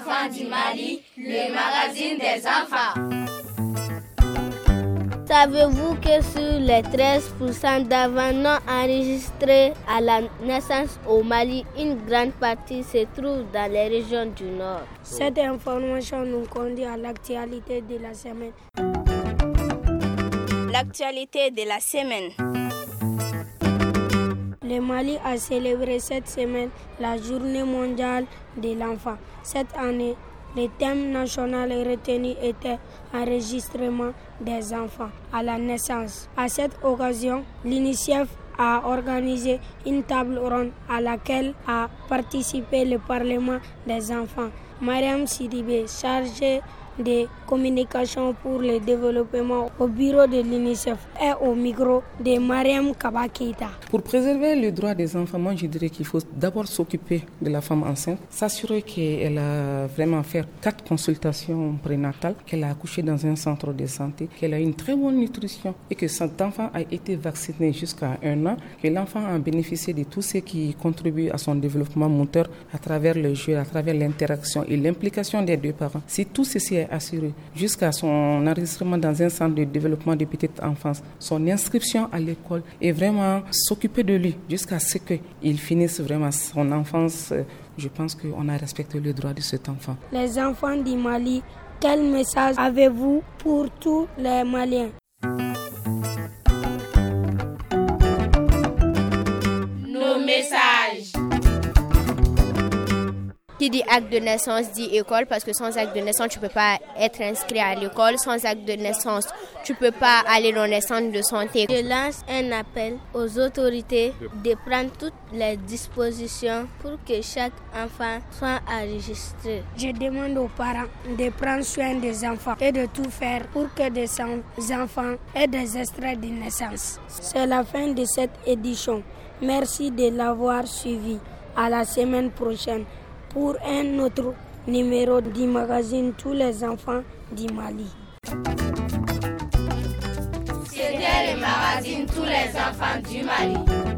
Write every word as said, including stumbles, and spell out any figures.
enfants du Mali, le magazine des enfants. Savez-vous que sur les treize pour cent d'enfants non enregistrés à la naissance au Mali, une grande partie se trouve dans les régions du Nord? Cette information nous conduit à l'actualité de la semaine. L'actualité de la semaine. Le Mali a célébré cette semaine la Journée mondiale de l'enfant. Cette année, le thème national retenu était enregistrement des enfants à la naissance. À cette occasion, l'UNICEF a organisé une table ronde à laquelle a participé le Parlement des enfants. Mariam Sidibé, chargée de communication pour le développement au bureau de l'UNICEF, est au micro de Mariam Kabakita. Pour préserver le droit des enfants, moi je dirais qu'il faut d'abord s'occuper de la femme enceinte, s'assurer qu'elle a vraiment fait quatre consultations prénatales, qu'elle a accouché dans un centre de santé, qu'elle a une très bonne nutrition et que cet enfant a été vacciné jusqu'à un an, que l'enfant a bénéficié de tout ce qui contribue à son développement moteur à travers le jeu, à travers l'interaction et l'implication des deux parents. Si tout ceci est assuré jusqu'à son enregistrement dans un centre de développement de petite enfance, son inscription à l'école et vraiment s'occuper de lui jusqu'à ce qu'il finisse vraiment son enfance, je pense qu'on a respecté le droit de cet enfant. Les enfants du Mali, quel message avez-vous pour tous les Maliens? Nos messages. Qui dit acte de naissance dit école, parce que sans acte de naissance, tu ne peux pas être inscrit à l'école. Sans acte de naissance, tu ne peux pas aller dans les centres de santé. Je lance un appel aux autorités de prendre toutes les dispositions pour que chaque enfant soit enregistré. Je demande aux parents de prendre soin des enfants et de tout faire pour que des enfants aient des extraits de naissance. C'est la fin de cette édition. Merci de l'avoir suivi. À la semaine prochaine pour un autre numéro du magazine Tous les enfants du Mali. C'était le magazine Tous les enfants du Mali.